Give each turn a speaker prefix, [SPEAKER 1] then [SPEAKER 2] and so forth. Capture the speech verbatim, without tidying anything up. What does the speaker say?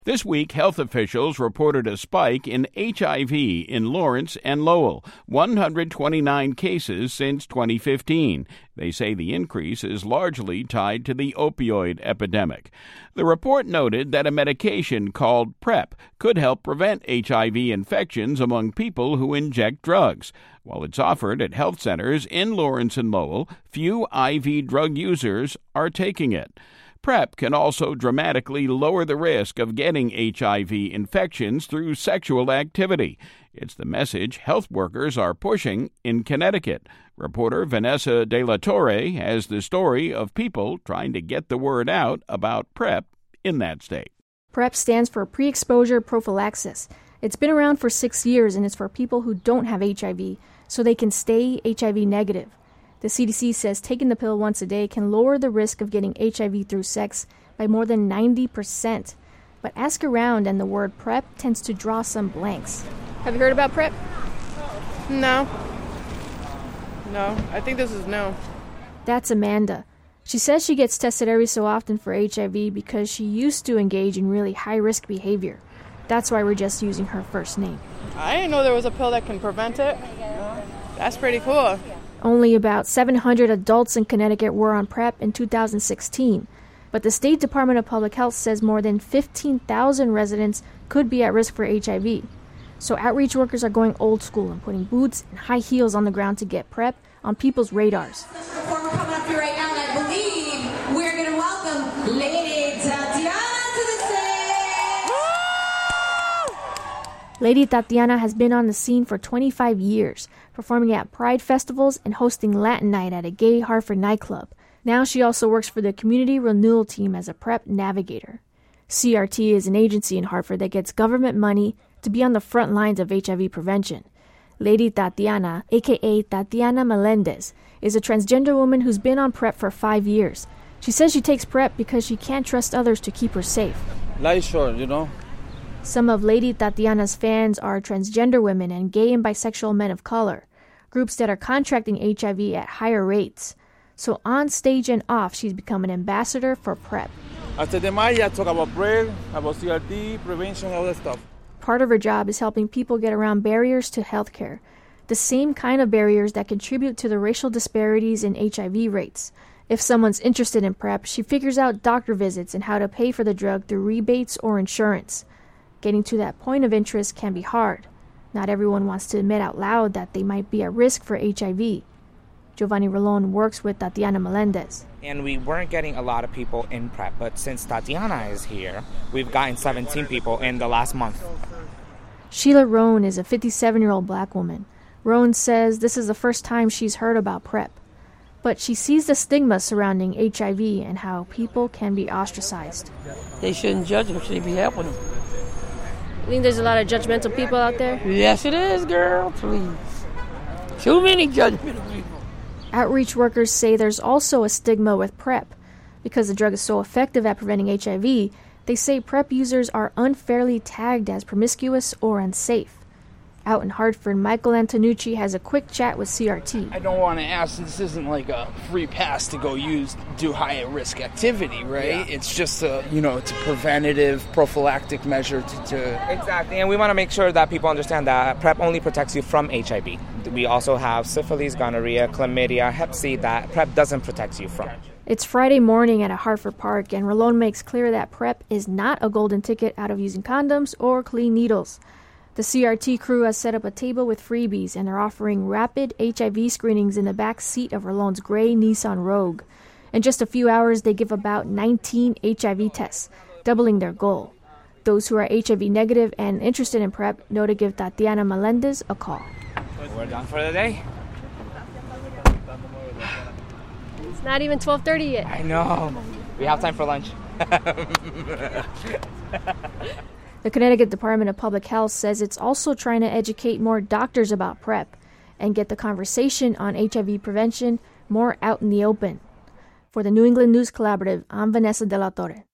[SPEAKER 1] This week, health officials reported a spike in H I V in Lawrence and Lowell, one hundred twenty-nine cases since twenty fifteen. They say the increase is largely tied to the opioid epidemic. The report noted that a medication called PrEP could help prevent H I V infections among people who inject drugs. While it's offered at health centers in Lawrence and Lowell, few I V drug users are taking it. PrEP can also dramatically lower the risk of getting H I V infections through sexual activity. It's the message health workers are pushing in Connecticut. Reporter Vanessa De La Torre has the story of people trying to get the word out about PrEP in that state.
[SPEAKER 2] PrEP stands for pre-exposure prophylaxis. It's been around for six years and it's for people who don't have H I V, so they can stay H I V negative. The C D C says taking the pill once a day can lower the risk of getting H I V through sex by more than ninety percent. But ask around and the word PrEP tends to draw some blanks. Have you heard about PrEP?
[SPEAKER 3] No. No, I think this is no.
[SPEAKER 2] That's Amanda. She says she gets tested every so often for H I V because she used to engage in really high-risk behavior. That's why we're just using her first name.
[SPEAKER 3] I didn't know there was a pill that can prevent it. That's pretty cool.
[SPEAKER 2] Only about seven hundred adults in Connecticut were on PrEP in two thousand sixteen, but the State Department of Public Health says more than fifteen thousand residents could be at risk for H I V. So outreach workers are going old school and putting boots and high heels on the ground to get PrEP on people's radars.
[SPEAKER 4] Before we're coming up here right now, and I believe we're going to welcome Lady Tatiana to the stage!
[SPEAKER 2] Lady Tatiana has been on the scene for twenty-five years, performing at Pride festivals and hosting Latin Night at a gay Hartford nightclub. Now she also works for the Community Renewal Team as a PrEP navigator. C R T is an agency in Hartford that gets government money to be on the front lines of H I V prevention. Lady Tatiana, a k a. Tatiana Melendez, is a transgender woman who's been on PrEP for five years. She says she takes PrEP because she can't trust others to keep her safe.
[SPEAKER 5] Life short, you know.
[SPEAKER 2] Some of Lady Tatiana's fans are transgender women and gay and bisexual men of color, groups that are contracting H I V at higher rates. So on stage and off, she's become an ambassador for PrEP.
[SPEAKER 5] After the Maya, talk about PrEP, about C R T, prevention, all that stuff.
[SPEAKER 2] Part of her job is helping people get around barriers to healthcare, the same kind of barriers that contribute to the racial disparities in H I V rates. If someone's interested in PrEP, she figures out doctor visits and how to pay for the drug through rebates or insurance. Getting to that point of interest can be hard. Not everyone wants to admit out loud that they might be at risk for H I V. Giovanni Rolon works with Tatiana Melendez.
[SPEAKER 6] And we weren't getting a lot of people in PrEP, but since Tatiana is here, we've gotten seventeen people in the last month.
[SPEAKER 2] Sheila Roan is a fifty-seven-year-old black woman. Roan says this is the first time she's heard about PrEP. But she sees the stigma surrounding H I V and how people can be ostracized.
[SPEAKER 7] They shouldn't judge them, should be helping them.
[SPEAKER 2] You think there's a lot of judgmental people out there?
[SPEAKER 7] Yes, it is, girl, please. Too many judgmental people.
[SPEAKER 2] Outreach workers say there's also a stigma with PrEP. Because the drug is so effective at preventing H I V, they say PrEP users are unfairly tagged as promiscuous or unsafe. Out in Hartford, Michael Antonucci has a quick chat with C R T.
[SPEAKER 8] I don't want to ask, this isn't like a free pass to go use, do high-risk activity, right? Yeah. It's just a, you know, it's a preventative, prophylactic measure to, to...
[SPEAKER 6] Exactly, and we want to make sure that people understand that PrEP only protects you from H I V. We also have syphilis, gonorrhea, chlamydia, hep C that PrEP doesn't protect you from.
[SPEAKER 2] It's Friday morning at a Hartford park, and Rolon makes clear that PrEP is not a golden ticket out of using condoms or clean needles. The C R T crew has set up a table with freebies, and they're offering rapid H I V screenings in the back seat of Rolon's gray Nissan Rogue. In just a few hours, they give about nineteen H I V tests, doubling their goal. Those who are H I V negative and interested in PrEP know to give Tatiana Melendez a call.
[SPEAKER 6] We're done for the day.
[SPEAKER 2] It's not even twelve thirty yet.
[SPEAKER 6] I know. We have time for lunch.
[SPEAKER 2] The Connecticut Department of Public Health says it's also trying to educate more doctors about PrEP and get the conversation on H I V prevention more out in the open. For the New England News Collaborative, I'm Vanessa De La Torre.